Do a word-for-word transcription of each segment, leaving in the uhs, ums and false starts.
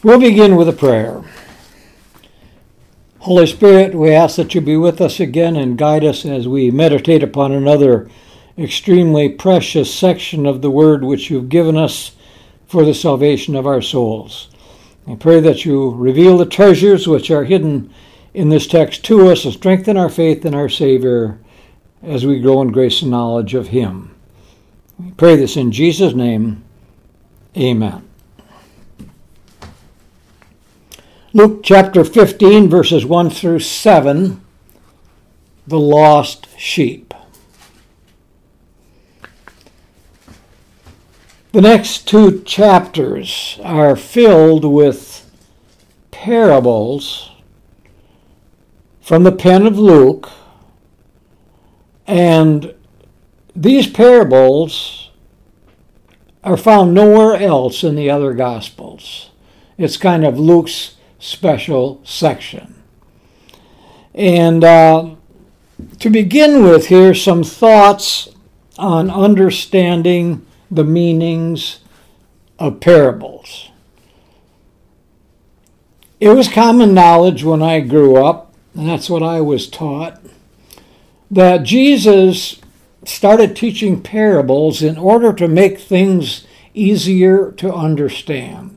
We'll begin with a prayer. Holy Spirit, we ask that you be with us again and guide us as we meditate upon another extremely precious section of the Word which you've given us for the salvation of our souls. I pray that you reveal the treasures which are hidden in this text to us and strengthen our faith in our Savior as we grow in grace and knowledge of him. We pray this in Jesus' name. Amen. Luke chapter fifteen, verses one through seven, the lost sheep. The next two chapters are filled with parables from the pen of Luke, and these parables are found nowhere else in the other Gospels. It's kind of Luke's special section. And uh, to begin with, here some thoughts on understanding the meanings of parables. It was common knowledge when I grew up, and that's what I was taught, that Jesus started teaching parables in order to make things easier to understand.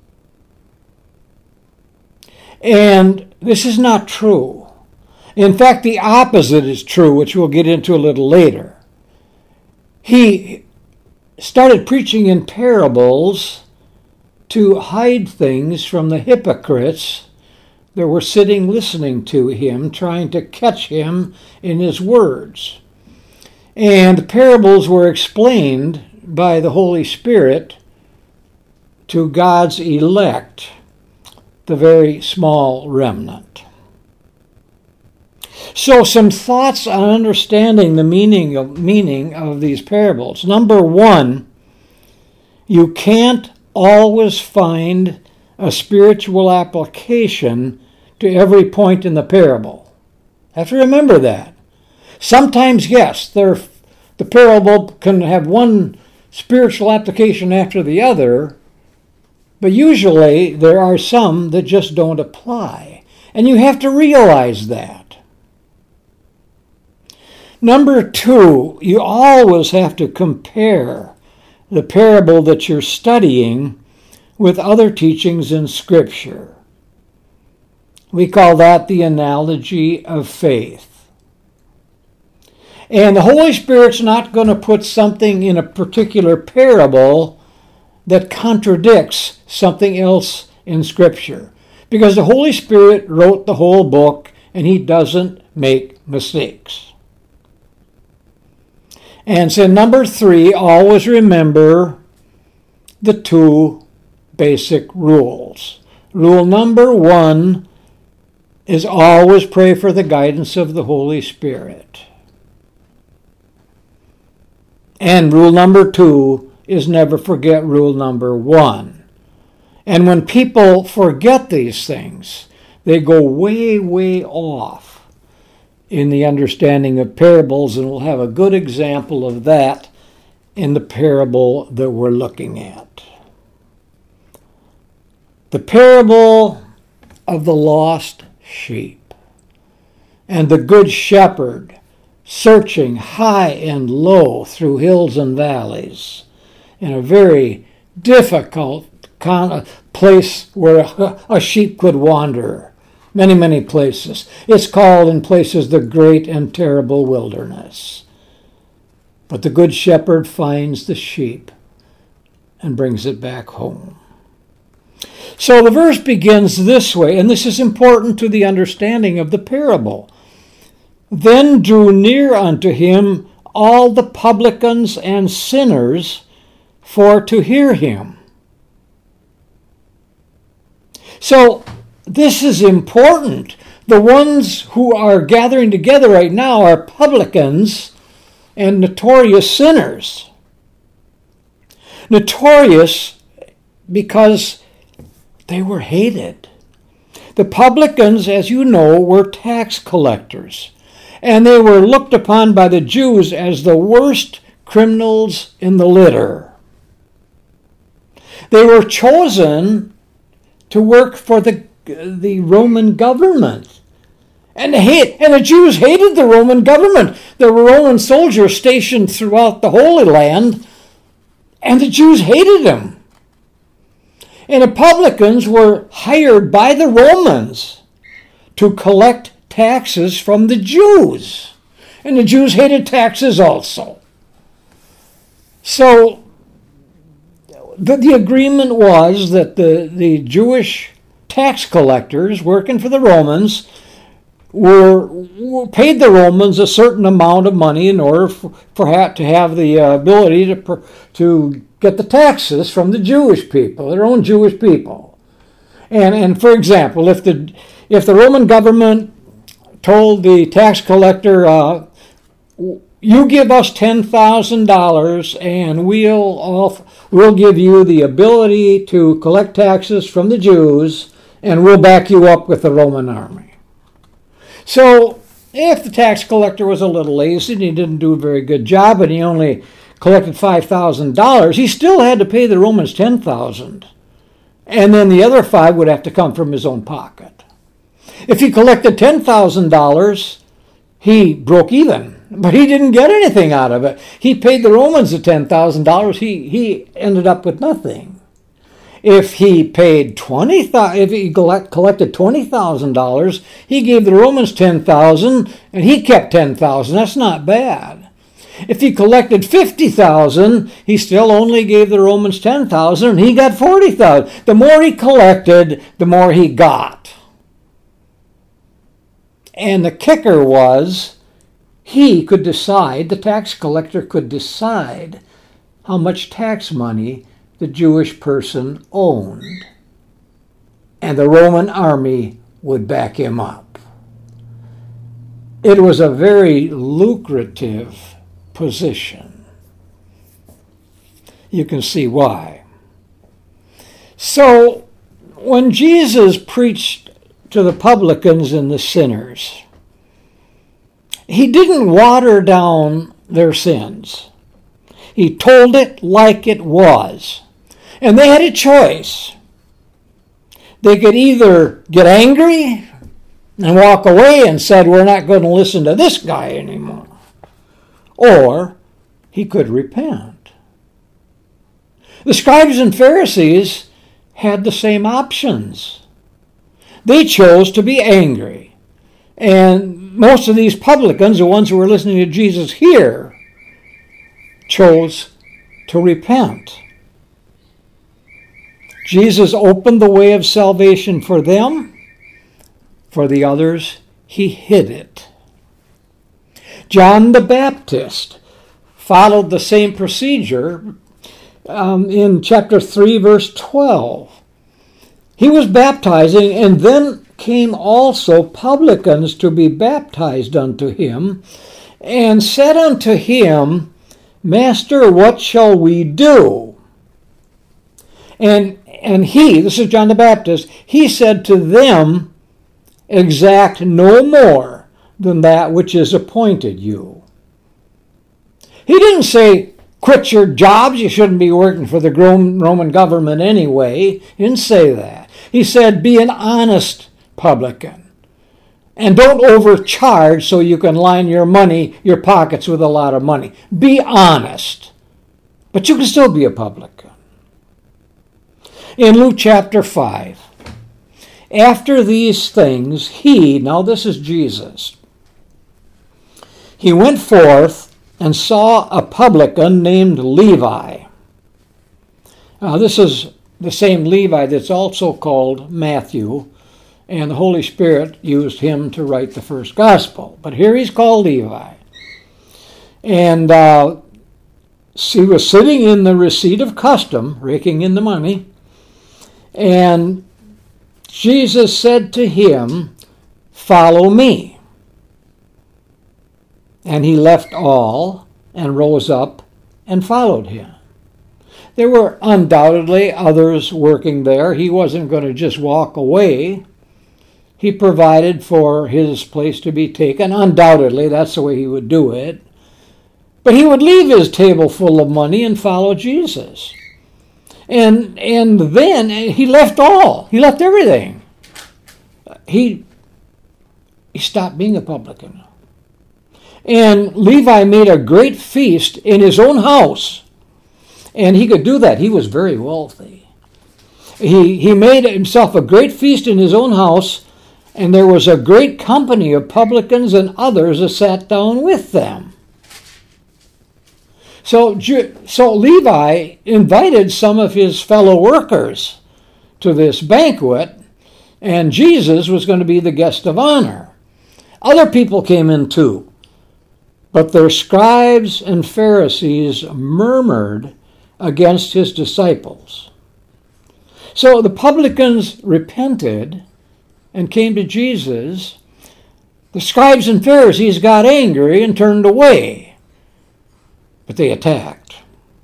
And this is not true. In fact, the opposite is true, which we'll get into a little later. He started preaching in parables to hide things from the hypocrites that were sitting listening to him, trying to catch him in his words. And the parables were explained by the Holy Spirit to God's elect, the very small remnant. So some thoughts on understanding the meaning of, meaning of these parables. Number one, you can't always find a spiritual application to every point in the parable. Have to remember that. Sometimes, yes, there, the parable can have one spiritual application after the other, but usually there are some that just don't apply. And you have to realize that. Number two, you always have to compare the parable that you're studying with other teachings in Scripture. We call that the analogy of faith. And the Holy Spirit's not going to put something in a particular parable that contradicts something else in Scripture, because the Holy Spirit wrote the whole book and he doesn't make mistakes. And so number three, always remember the two basic rules. Rule number one is always pray for the guidance of the Holy Spirit. And rule number two is never forget rule number one. And when people forget these things, they go way, way off in the understanding of parables, and we'll have a good example of that in the parable that we're looking at. The parable of the lost sheep and the good shepherd searching high and low through hills and valleys in a very difficult kind of place where a, a sheep could wander. Many, many places. It's called in places the great and terrible wilderness. But the good shepherd finds the sheep and brings it back home. So the verse begins this way, and this is important to the understanding of the parable. Then drew near unto him all the publicans and sinners for to hear him. So this is important. The ones who are gathering together right now are publicans and notorious sinners. Notorious because they were hated. The publicans, as you know, were tax collectors, and they were looked upon by the Jews as the worst criminals in the litter. They were chosen to work for the, the Roman government. And, hate, and the Jews hated the Roman government. There were Roman soldiers stationed throughout the Holy Land, and the Jews hated them. And the publicans were hired by the Romans to collect taxes from the Jews. And the Jews hated taxes also. So the, the agreement was that the, the Jewish tax collectors working for the Romans were, were paid the Romans a certain amount of money in order for, for to have the uh, ability to, to get the taxes from the Jewish people, their own Jewish people. And, and for example, if the, if the Roman government told the tax collector, uh, you give us ten thousand dollars and we'll, off, we'll give you the ability to collect taxes from the Jews, and we'll back you up with the Roman army. So if the tax collector was a little lazy and he didn't do a very good job and he only collected five thousand dollars, he still had to pay the Romans ten thousand dollars. And then the other five would have to come from his own pocket. If he collected ten thousand dollars, he broke even, but he didn't get anything out of it. He paid the Romans the ten thousand dollars. He, he ended up with nothing. If he paid twenty, if he collected twenty thousand dollars, he gave the Romans ten thousand dollars, and he kept ten thousand dollars. That's not bad. If he collected fifty thousand dollars, he still only gave the Romans ten thousand dollars, and he got forty thousand dollars. The more he collected, the more he got. And the kicker was, he could decide, the tax collector could decide how much tax money the Jewish person owned, and the Roman army would back him up. It was a very lucrative position. You can see why. So, when Jesus preached to the publicans and the sinners, he didn't water down their sins. He told it like it was. And they had a choice. They could either get angry and walk away and said, we're not going to listen to this guy anymore. Or he could repent. The scribes and Pharisees had the same options. They chose to be angry. And most of these publicans, the ones who were listening to Jesus here, chose to repent. Jesus opened the way of salvation for them. For the others, he hid it. John the Baptist followed the same procedure um, in chapter three, verse twelve. He was baptizing, and then came also publicans to be baptized unto him, and said unto him, Master, what shall we do? And and he, this is John the Baptist, he said to them, exact no more than that which is appointed you. He didn't say, quit your jobs, you shouldn't be working for the Roman government anyway. He didn't say that. He said, be an honest publican. And don't overcharge so you can line your money, your pockets with a lot of money. Be honest. But you can still be a publican. In Luke chapter five, after these things, he, now this is Jesus, he went forth and saw a publican named Levi. Now this is the same Levi that's also called Matthew, and the Holy Spirit used him to write the first gospel. But here he's called Levi. And uh, he was sitting in the receipt of custom, raking in the money, and Jesus said to him, follow me. And he left all and rose up and followed him. There were undoubtedly others working there. He wasn't going to just walk away. He provided for his place to be taken. Undoubtedly, that's the way he would do it. But he would leave his table full of money and follow Jesus. And and then he left all. He left everything. He, he stopped being a publican. And Levi made a great feast in his own house. And he could do that. He was very wealthy. He, he made himself a great feast in his own house, and there was a great company of publicans and others that sat down with them. So, so Levi invited some of his fellow workers to this banquet, and Jesus was going to be the guest of honor. Other people came in too, but their scribes and Pharisees murmured against his disciples. So the publicans repented and came to Jesus. The scribes and Pharisees got angry and turned away, but they attacked.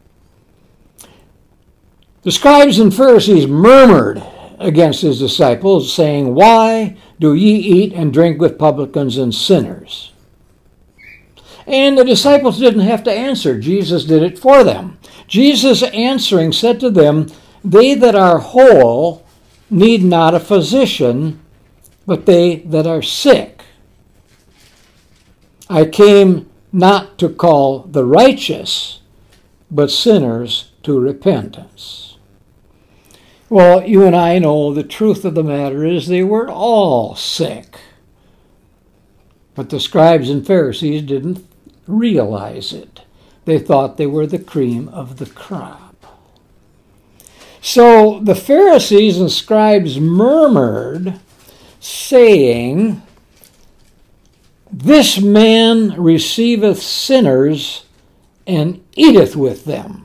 The scribes and Pharisees murmured against his disciples, saying, "Why do ye eat and drink with publicans and sinners?" And the disciples didn't have to answer. Jesus did it for them. Jesus answering said to them, "They that are whole need not a physician, but they that are sick. I came not to call the righteous, but sinners to repentance." Well, you and I know the truth of the matter is they were all sick. But the scribes and Pharisees didn't realize it. They thought they were the cream of the crop. So the Pharisees and scribes murmured, saying, "This man receiveth sinners and eateth with them."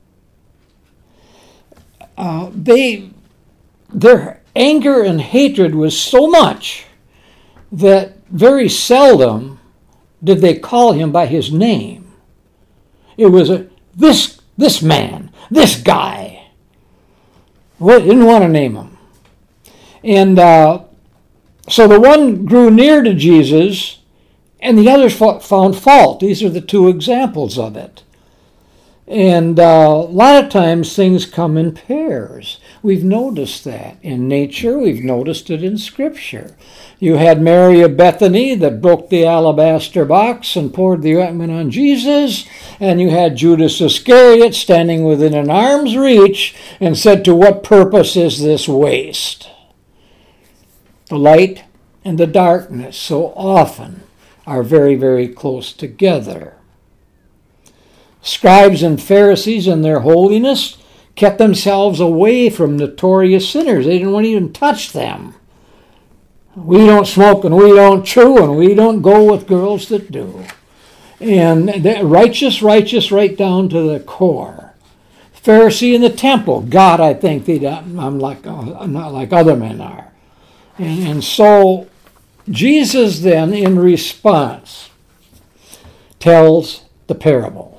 Uh, they, their anger and hatred was so much that very seldom did they call him by his name. It was a, this this man, this guy. Well, didn't want to name him. And uh, so the one grew near to Jesus, and the others found fault. These are the two examples of it. And uh, a lot of times things come in pairs. We've noticed that in nature. We've noticed it in Scripture. You had Mary of Bethany that broke the alabaster box and poured the ointment on Jesus. And you had Judas Iscariot standing within an arm's reach and said, "To what purpose is this waste?" The light and the darkness so often are very, very close together. Scribes and Pharisees in their holiness kept themselves away from notorious sinners. They didn't want to even touch them. We don't smoke and we don't chew and we don't go with girls that do. And righteous, righteous right down to the core. Pharisee in the temple, God, I think they, I'm like, I'm not like other men are. And, and so Jesus then, in response, tells the parable.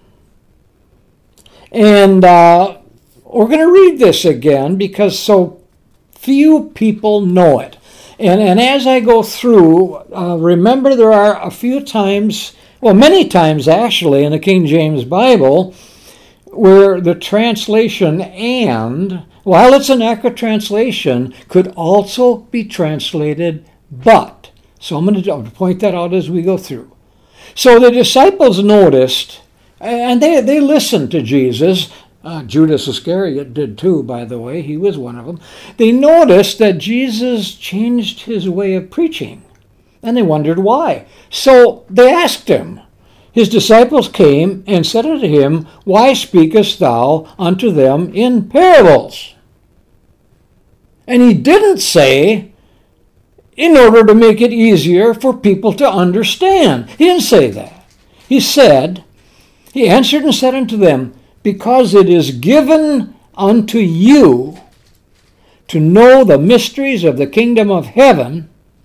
And uh, we're going to read this again because so few people know it. And, and as I go through, uh, remember there are a few times, well, many times actually in the King James Bible, where the translation "and," while it's an accurate translation, could also be translated "but." So I'm going to point that out as we go through. So the disciples noticed, and they, they listened to Jesus. Uh, Judas Iscariot did too, by the way. He was one of them. They noticed that Jesus changed his way of preaching, and they wondered why. So they asked him. His disciples came and said unto him, "Why speakest thou unto them in parables?" And he didn't say, in order to make it easier for people to understand. He didn't say that. He said, He answered and said unto them, "Because it is given unto you to know the mysteries of the kingdom of heaven,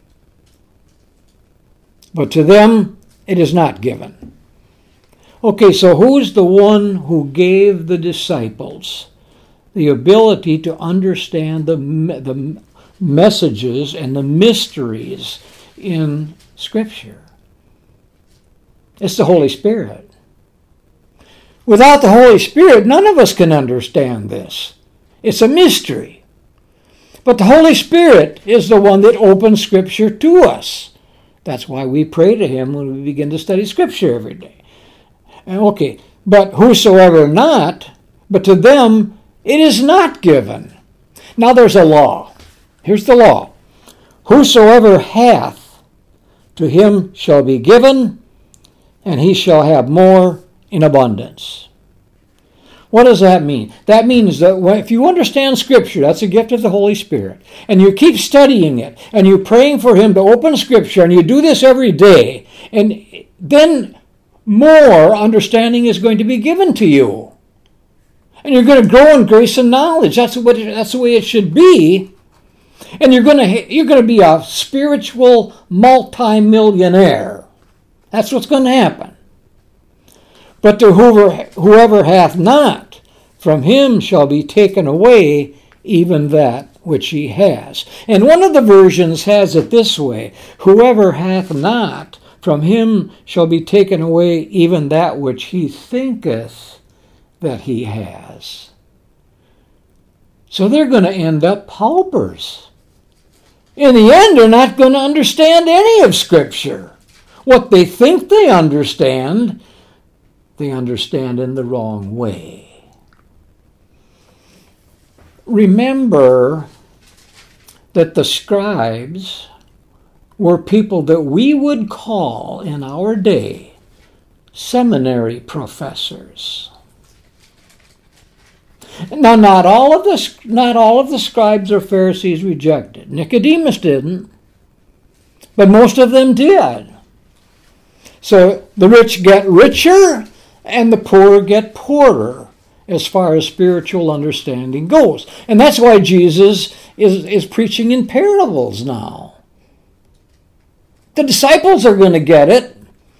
but to them it is not given." Okay, so who's the one who gave the disciples the ability to understand the, the messages and the mysteries in Scripture? It's the Holy Spirit. Without the Holy Spirit, none of us can understand this. It's a mystery. But the Holy Spirit is the one that opens Scripture to us. That's why we pray to Him when we begin to study Scripture every day. Okay, but whosoever not, but to them it is not given. Now there's a law. Here's the law. Whosoever hath, to him shall be given, and he shall have more in abundance. What does that mean? That means that if you understand Scripture, that's a gift of the Holy Spirit, and you keep studying it, and you're praying for Him to open Scripture, and you do this every day, and then more understanding is going to be given to you. And you're going to grow in grace and knowledge. That's what it, that's the way it should be. And you're going to you're going to be a spiritual multimillionaire. That's what's going to happen. But to whoever, whoever hath not, from him shall be taken away even that which he has. And one of the versions has it this way: whoever hath not, from him shall be taken away even that which he thinketh that he has. So they're going to end up paupers. In the end, they're not going to understand any of Scripture. What they think they understand, they understand in the wrong way. Remember that the scribes were people that we would call in our day seminary professors. Now, not all of the not all of the scribes or Pharisees rejected. Nicodemus didn't, but most of them did. So the rich get richer, and the poor get poorer, as far as spiritual understanding goes. And that's why Jesus is, is preaching in parables now. The disciples are going to get it.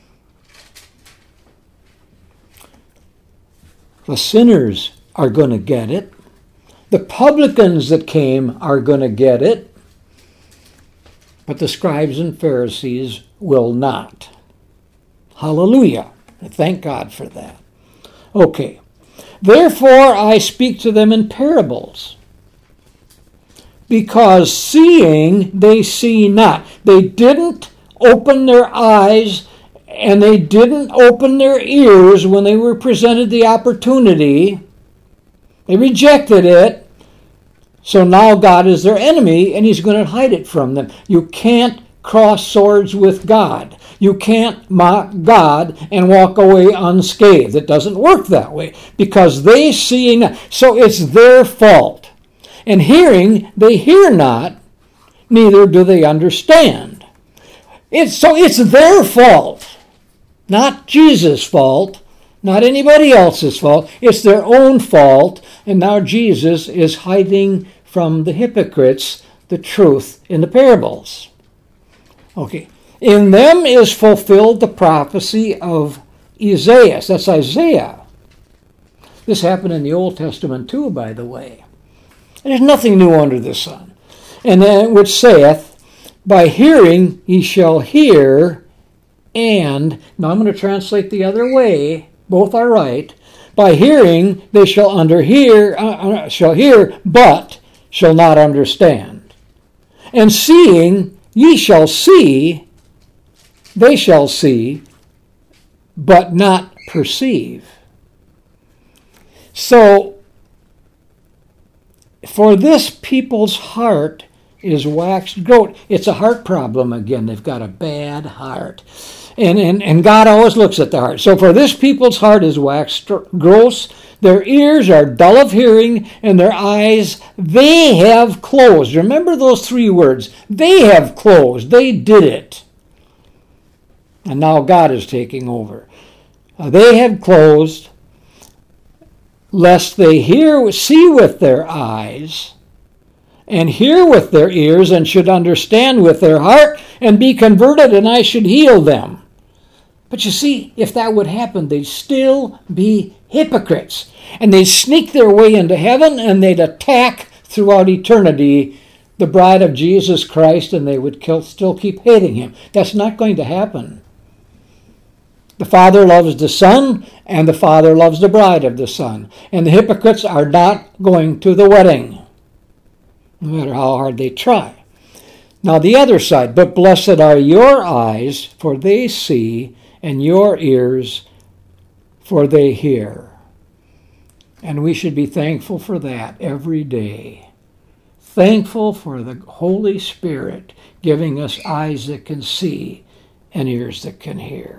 The sinners are going to get it. The publicans that came are going to get it. But the scribes and Pharisees will not. Hallelujah. Thank God for that. Okay. Therefore I speak to them in parables, because seeing they see not. They didn't open their eyes, and they didn't open their ears when they were presented the opportunity. They rejected it. So now God is their enemy, and He's going to hide it from them. You can't cross swords with God. You can't mock God and walk away unscathed. It doesn't work that way, because they see not. So it's their fault. And hearing, they hear not, neither do they understand. It's, so it's their fault, not Jesus' fault, not anybody else's fault. It's their own fault, and now Jesus is hiding from the hypocrites the truth in the parables. Okay. In them is fulfilled the prophecy of Isaiah. That's Isaiah. This happened in the Old Testament too, by the way. And there's nothing new under the sun. And then which saith, by hearing ye shall hear, and, now I'm going to translate the other way, both are right. By hearing they shall underhear, uh, shall hear, but shall not understand. And seeing ye shall see, they shall see, but not perceive. So, for this people's heart is waxed gross. It's a heart problem again. They've got a bad heart. And, and, and God always looks at the heart. So for this people's heart is waxed gross. Their ears are dull of hearing, and their eyes, they have closed. Remember those three words. They have closed. They did it. And now God is taking over. Uh, they have closed, lest they hear, see with their eyes, and hear with their ears, and should understand with their heart, and be converted, and I should heal them. But you see, if that would happen, they'd still be hypocrites. And they'd sneak their way into heaven, and they'd attack throughout eternity the bride of Jesus Christ, and they would kill, still keep hating Him. That's not going to happen. The Father loves the Son, and the Father loves the bride of the Son. And the hypocrites are not going to the wedding, no matter how hard they try. Now the other side, but blessed are your eyes, for they see, and your ears, for they hear. And we should be thankful for that every day. Thankful for the Holy Spirit giving us eyes that can see and ears that can hear.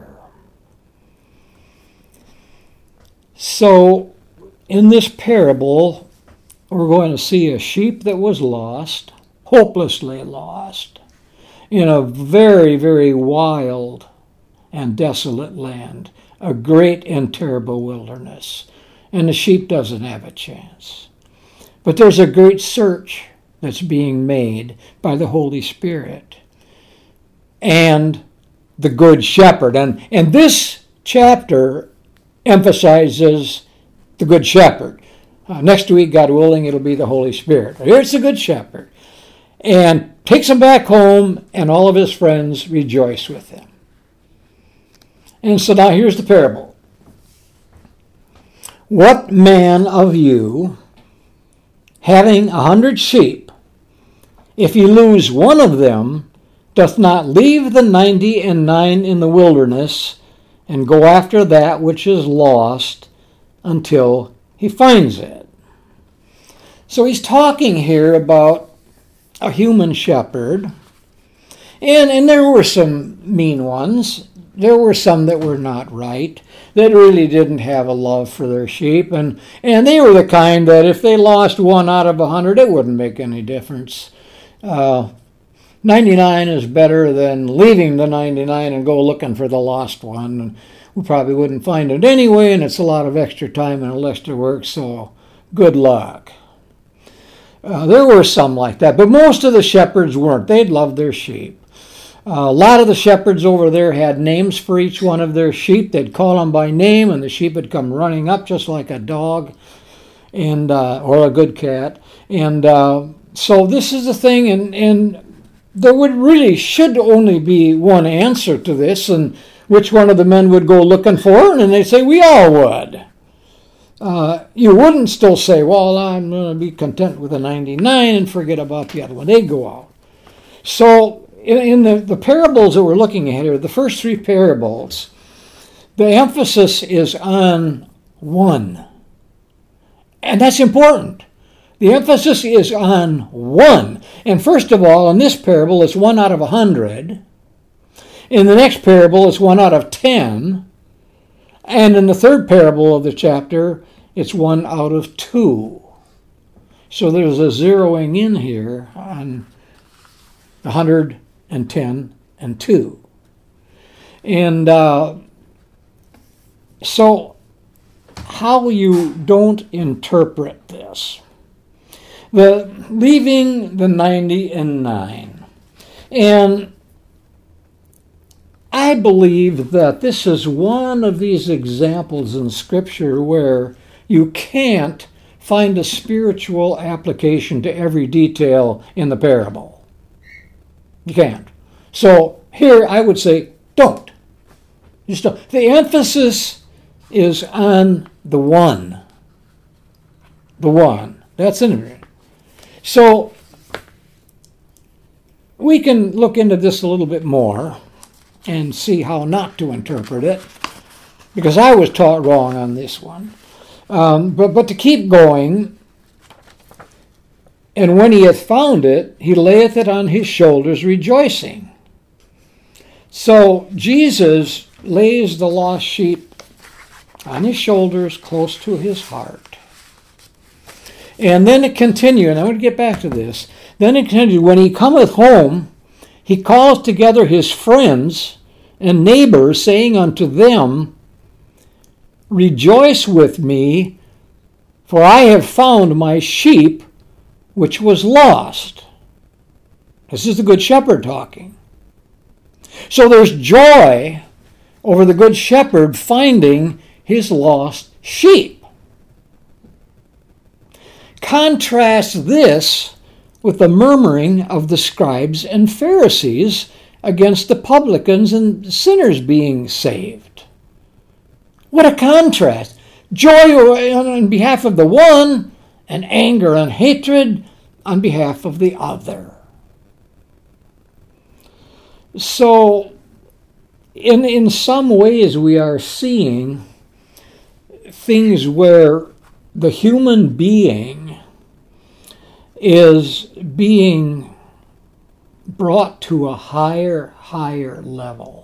So, in this parable, we're going to see a sheep that was lost, hopelessly lost, in a very, very wild and desolate land, a great and terrible wilderness. And the sheep doesn't have a chance. But there's a great search that's being made by the Holy Spirit and the Good Shepherd. And, and this chapter emphasizes the Good Shepherd. Uh, next week, God willing, it'll be the Holy Spirit. But here's the Good Shepherd. And takes him back home, and all of his friends rejoice with him. And so now here's the parable. What man of you, having a hundred sheep, if he lose one of them, doth not leave the ninety and nine in the wilderness, and go after that which is lost until he finds it? So he's talking here about a human shepherd, and, and there were some mean ones. There were some that were not right, that really didn't have a love for their sheep, and, and they were the kind that if they lost one out of a hundred, it wouldn't make any difference. Uh, ninety-nine is better than leaving the ninety-nine and go looking for the lost one. And we probably wouldn't find it anyway, and it's a lot of extra time and extra work, so good luck. Uh, there were some like that, but most of the shepherds weren't. They'd love their sheep. Uh, a lot of the shepherds over there had names for each one of their sheep. They'd call them by name, and the sheep would come running up just like a dog, and uh, or a good cat. And uh, so this is the thing, and, and there would really should only be one answer to this, and which one of the men would go looking for, and they'd say, we all would. Uh, you wouldn't still say, well, I'm going to be content with the ninety-nine and forget about the other one. They'd go out. So in, in the, the parables that we're looking at here, the first three parables, the emphasis is on one. And that's important. The emphasis is on one. And first of all, in this parable, it's one out of a hundred. In the next parable, it's one out of ten. And in the third parable of the chapter, it's one out of two. So there's a zeroing in here on one hundred and ten and two. And uh, so how you don't interpret this. The leaving the ninety and nine. And I believe that this is one of these examples in Scripture where you can't find a spiritual application to every detail in the parable. You can't. So here I would say, don't. Just don't. The emphasis is on the one. The one. That's in it. So we can look into this a little bit more and see how not to interpret it, because I was taught wrong on this one. Um, but, but to keep going, and when he hath found it, he layeth it on his shoulders, rejoicing. So Jesus lays the lost sheep on his shoulders, close to his heart. And then it continued, and I'm going to get back to this. Then it continued, when he cometh home, he calls together his friends and neighbors, saying unto them, rejoice with me, for I have found my sheep which was lost. This is the Good Shepherd talking. So there's joy over the Good Shepherd finding his lost sheep. Contrast this with the murmuring of the scribes and Pharisees against the publicans and sinners being saved. What a contrast. Joy on behalf of the one, and anger and hatred on behalf of the other. So, in, in some ways, we are seeing things where the human being is being brought to a higher, higher level.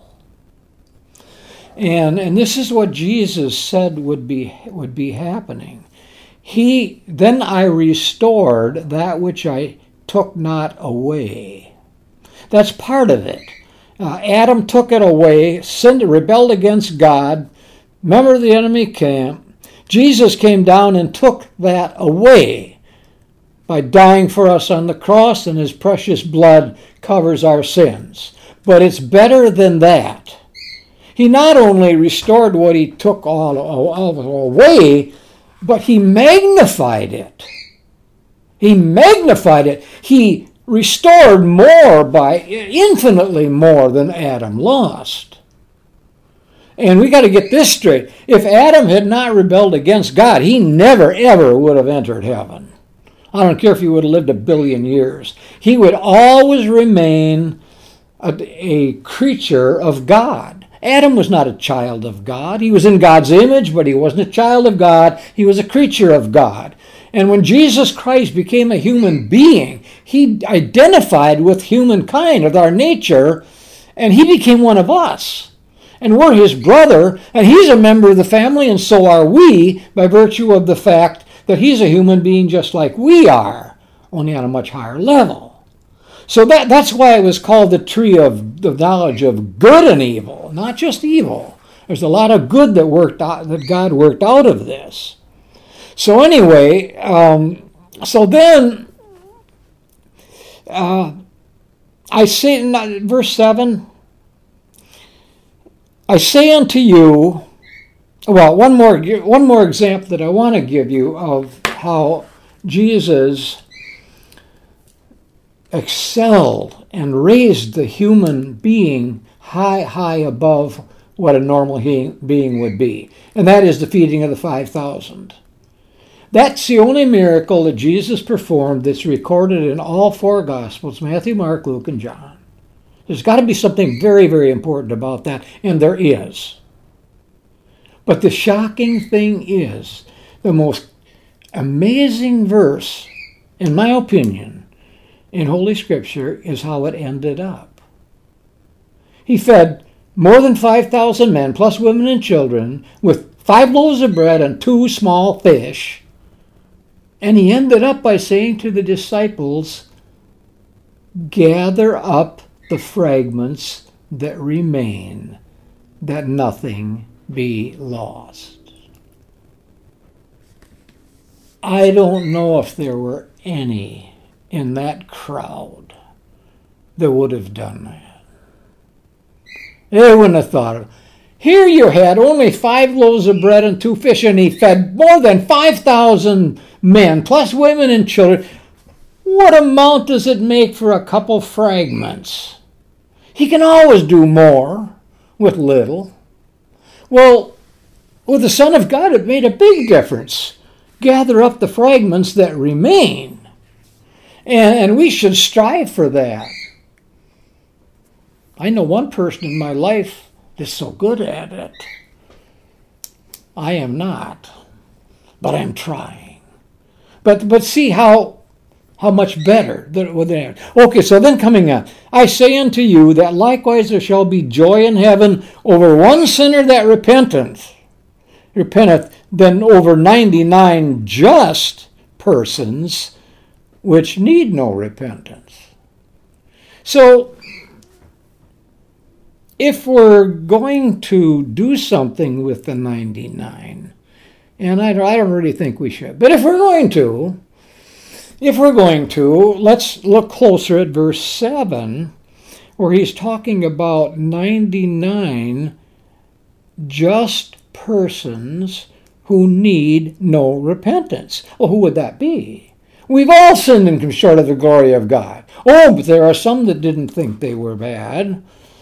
And and this is what Jesus said would be would be happening. He then I restored that which I took not away. That's part of it. Uh, Adam took it away, sinned, rebelled against God. Remember the enemy camp. Jesus came down and took that away by dying for us on the cross, and his precious blood covers our sins. But it's better than that. He not only restored what he took all, all away, but he magnified it. He magnified it. He restored more by infinitely more than Adam lost. And we got to get this straight. If Adam had not rebelled against God, he never, ever would have entered heaven. I don't care if he would have lived a billion years. He would always remain a, a creature of God. Adam was not a child of God. He was in God's image, but he wasn't a child of God. He was a creature of God. And when Jesus Christ became a human being, he identified with humankind, with our nature, and he became one of us. And we're his brother, and he's a member of the family, and so are we, by virtue of the fact that he's a human being just like we are, only on a much higher level. So that, that's why it was called the tree of the knowledge of good and evil, not just evil. There's a lot of good that worked out, that God worked out of this. So anyway, um, so then, uh, I say in verse seven, I say unto you, well, one more, one more example that I want to give you of how Jesus excelled and raised the human being high, high above what a normal he, being would be. And that is the feeding of the five thousand. That's the only miracle that Jesus performed that's recorded in all four Gospels, Matthew, Mark, Luke, and John. There's got to be something very, very important about that, and there is. But the shocking thing is, the most amazing verse, in my opinion, in Holy Scripture is how it ended up. He fed more than five thousand men, plus women and children, with five loaves of bread and two small fish. And he ended up by saying to the disciples, gather up the fragments that remain, that nothing be lost. I don't know if there were any in that crowd that would have done that. They wouldn't have thought of it. Here you had only five loaves of bread and two fish, and he fed more than five thousand men, plus women and children. What amount does it make for a couple fragments? He can always do more with little. Well, with the Son of God, it made a big difference. Gather up the fragments that remain. And, and we should strive for that. I know one person in my life that's so good at it. I am not, but I'm trying. But but see how how much better than than okay. So then coming on, I say unto you that likewise there shall be joy in heaven over one sinner that repenteth, repenteth, than over ninety-nine just persons which need no repentance. So, if we're going to do something with the ninety-nine, and I don't, I don't really think we should, but if we're going to, if we're going to, let's look closer at verse seven, where he's talking about ninety-nine just persons who need no repentance. Well, who would that be? We've all sinned and come short of the glory of God. Oh, but there are some that didn't think they were bad.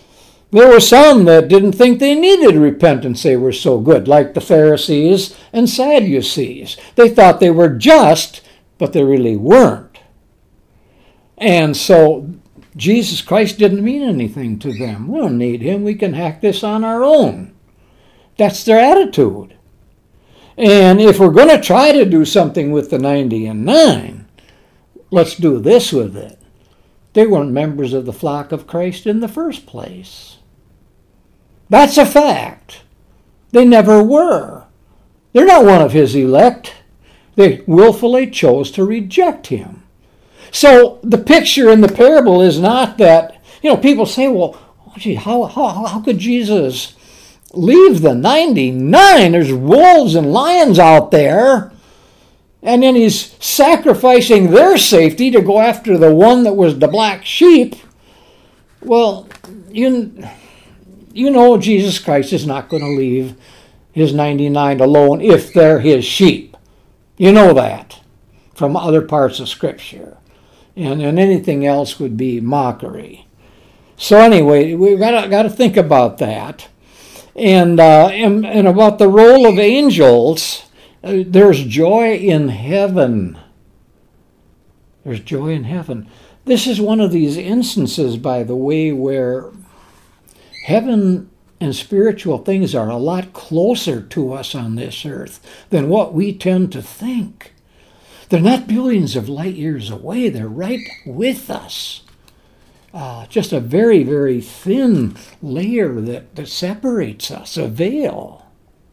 There were some that didn't think they needed repentance. They were so good, like the Pharisees and Sadducees. They thought they were just, but they really weren't. And so Jesus Christ didn't mean anything to them. We don't need him. We can hack this on our own. That's their attitude. And if we're going to try to do something with the ninety and nine, let's do this with it. They weren't members of the flock of Christ in the first place. That's a fact. They never were. They're not one of his elect. They willfully chose to reject him. So the picture in the parable is not that, you know, people say, well, gee, how, how, how could Jesus leave the ninety-nine? There's wolves and lions out there. And then he's sacrificing their safety to go after the one that was the black sheep. Well, you, you know Jesus Christ is not going to leave his ninety-nine alone if they're his sheep. You know that from other parts of Scripture. And, and anything else would be mockery. So anyway, we've got to, got to think about that. And, uh, and, and about the role of angels, uh, there's joy in heaven. There's joy in heaven. This is one of these instances, by the way, where heaven and spiritual things are a lot closer to us on this earth than what we tend to think. They're not billions of light years away. They're right with us. Uh, just a very, very thin layer that, that separates us, a veil.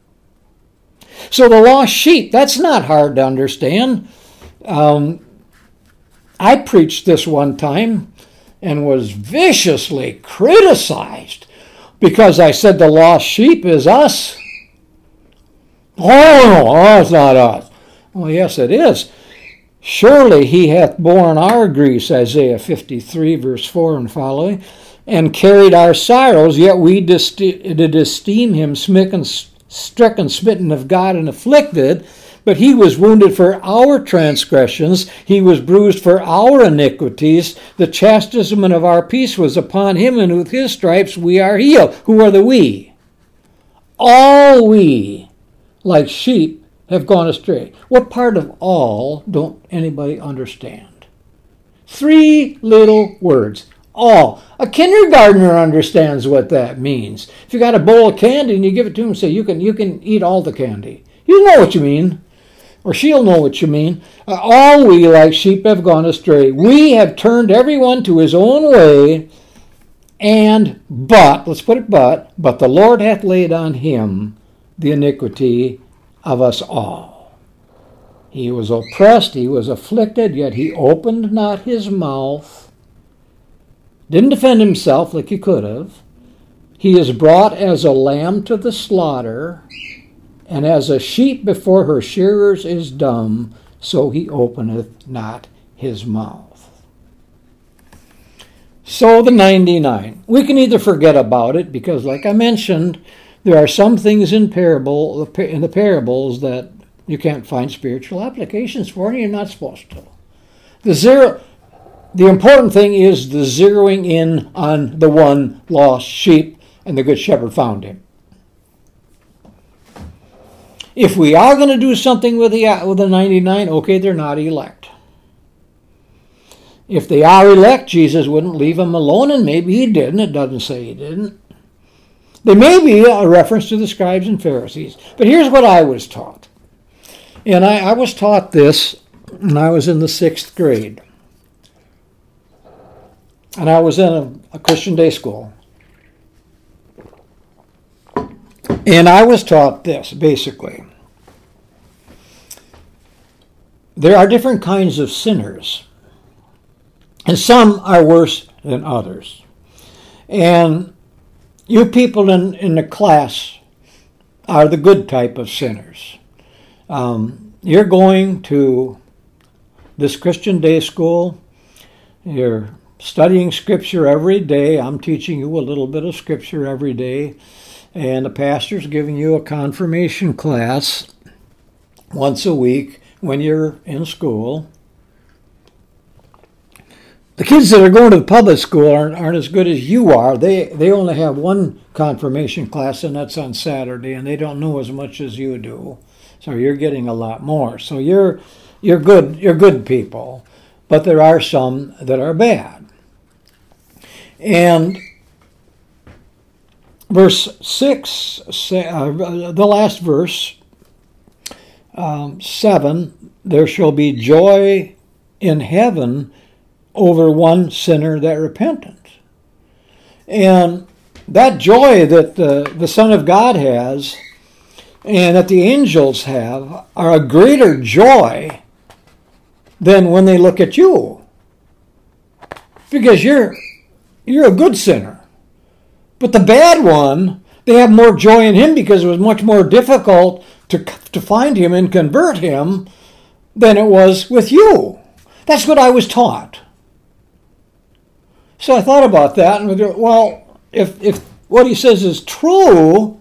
So the lost sheep, that's not hard to understand. Um, I preached this one time and was viciously criticized because I said the lost sheep is us. Oh, no, oh, it's not us. Well, yes, it is. Surely he hath borne our griefs, Isaiah fifty-three, verse four and following, and carried our sorrows, yet we did esteem him smitten, stricken, smitten of God, and afflicted. But he was wounded for our transgressions, he was bruised for our iniquities. The chastisement of our peace was upon him, and with his stripes we are healed. Who are the we? All we, like sheep, have gone astray. What part of all don't anybody understand? Three little words. All. A kindergartner understands what that means. If you got a bowl of candy and you give it to him and say, you can, you can eat all the candy. You know what you mean. Or she'll know what you mean. Uh, all we like sheep have gone astray. We have turned everyone to his own way. And, but, let's put it but, but the Lord hath laid on him the iniquity of us all. He was oppressed, he was afflicted, yet he opened not his mouth. Didn't defend himself like he could have. He is brought as a lamb to the slaughter, and as a sheep before her shearers is dumb, so he openeth not his mouth. So the ninety-nine. We can either forget about it, because like I mentioned, there are some things in parable in the parables that you can't find spiritual applications for, and you're not supposed to. The zero, the important thing is the zeroing in on the one lost sheep, and the good shepherd found him. If we are going to do something with the with the ninety-nine, okay, they're not elect. If they are elect, Jesus wouldn't leave them alone, and maybe he didn't. It doesn't say he didn't. There may be a reference to the scribes and Pharisees. But here's what I was taught. And I, I was taught this when I was in the sixth grade. And I was in a, a Christian day school. And I was taught this, basically. There are different kinds of sinners. And some are worse than others. And you people in, in the class are the good type of sinners. Um, you're going to this Christian day school. You're studying Scripture every day. I'm teaching you a little bit of Scripture every day. And the pastor's giving you a confirmation class once a week when you're in school. the kids that are going to the public school aren't, aren't as good as you are. They they only have one confirmation class, and that's on Saturday, and they don't know as much as you do. So you're getting a lot more. So you're you're good you're good people, but there are some that are bad. And verse six, uh, the last verse, um, seven, there shall be joy in heaven over one sinner that repenteth. And that joy that the, the Son of God has and that the angels have are a greater joy than when they look at you. Because you're you're a good sinner. But the bad one, they have more joy in him because it was much more difficult to, to find him and convert him than it was with you. That's what I was taught. So I thought about that, and well, if if what he says is true,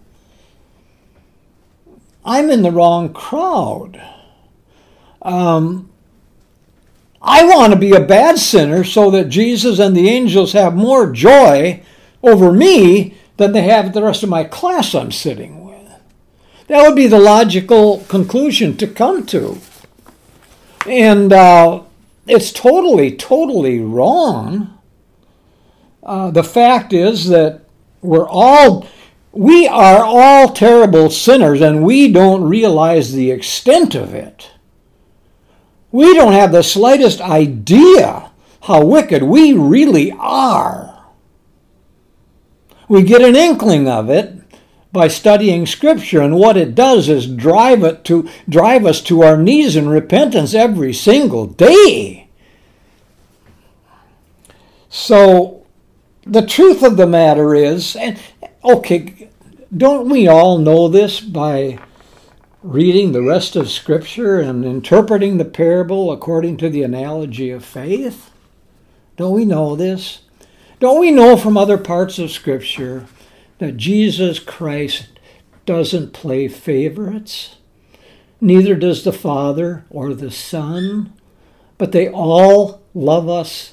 I'm in the wrong crowd. Um, I want to be a bad sinner so that Jesus and the angels have more joy over me than they have the rest of my class I'm sitting with. That would be the logical conclusion to come to. And uh, it's totally, totally wrong. Uh, the fact is that we're all, we are all terrible sinners, and we don't realize the extent of it. We don't have the slightest idea how wicked we really are. We get an inkling of it by studying Scripture, and what it does is drive it to drive us to our knees in repentance every single day. So the truth of the matter is, and okay, don't we all know this by reading the rest of Scripture and interpreting the parable according to the analogy of faith? Don't we know this? Don't we know from other parts of Scripture that Jesus Christ doesn't play favorites? Neither does the Father or the Son, but they all love us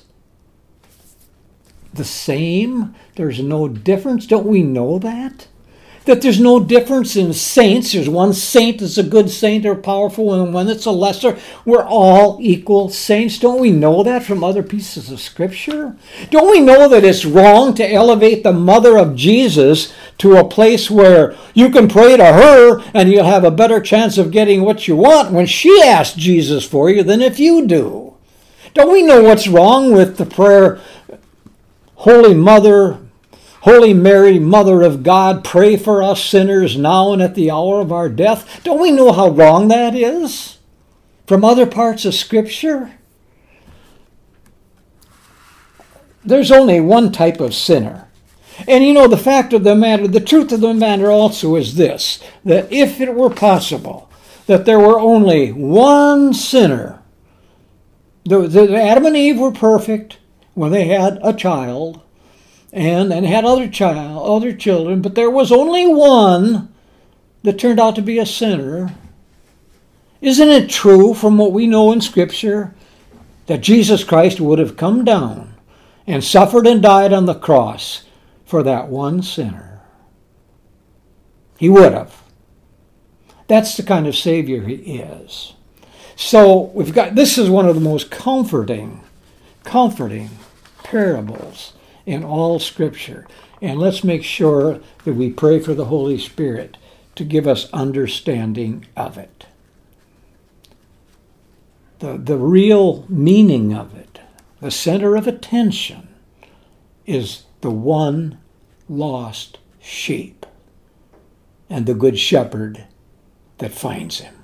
the same. There's no difference. Don't we know that? That there's no difference in saints. There's one saint that's a good saint or powerful, and one that's a lesser. We're all equal saints. Don't we know that from other pieces of Scripture? Don't we know that it's wrong to elevate the mother of Jesus to a place where you can pray to her and you'll have a better chance of getting what you want when she asks Jesus for you than if you do? Don't we know what's wrong with the prayer, Holy Mother, Holy Mary, Mother of God, pray for us sinners now and at the hour of our death? Don't we know how wrong that is from other parts of Scripture? There's only one type of sinner. And you know, the fact of the matter, the truth of the matter also is this, that if it were possible that there were only one sinner, the, the Adam and Eve were perfect when they had a child, and, and had other child, other children, but there was only one that turned out to be a sinner. Isn't it true from what we know in Scripture that Jesus Christ would have come down and suffered and died on the cross for that one sinner? He would have. That's the kind of Savior he is. So we've got, this is one of the most comforting, comforting parables in all Scripture. And let's make sure that we pray for the Holy Spirit to give us understanding of it. The, the real meaning of it, the center of attention, is the one lost sheep and the good shepherd that finds him.